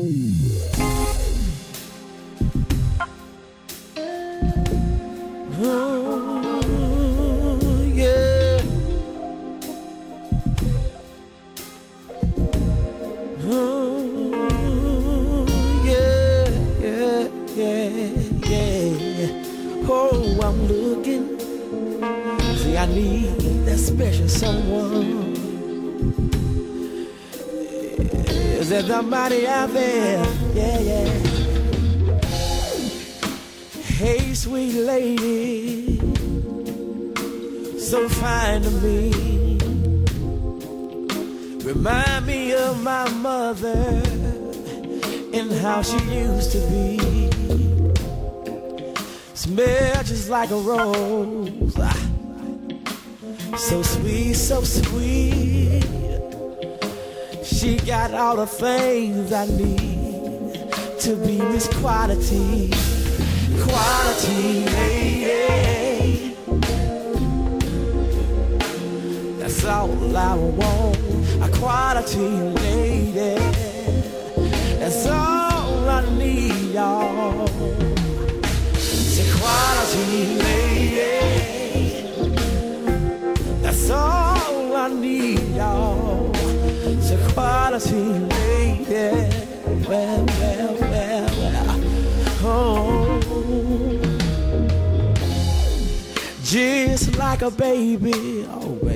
Yeah. Yeah, yeah, yeah, yeah. Oh, I'm looking. See, I need that special someone. Is there somebody out there? Yeah, yeah. Hey, sweet lady, so fine to me. Remind me of my mother and how she used to be. Smell just like a rose, so sweet, so sweet. She got all the things I need to be Miss Quality, Quality lady. That's all I want, a quality lady. That's all I need, y'all. It's a quality lady. That's all I need, y'all. It's a quality lady. Well, well, well, well. Oh, just like a baby. Oh,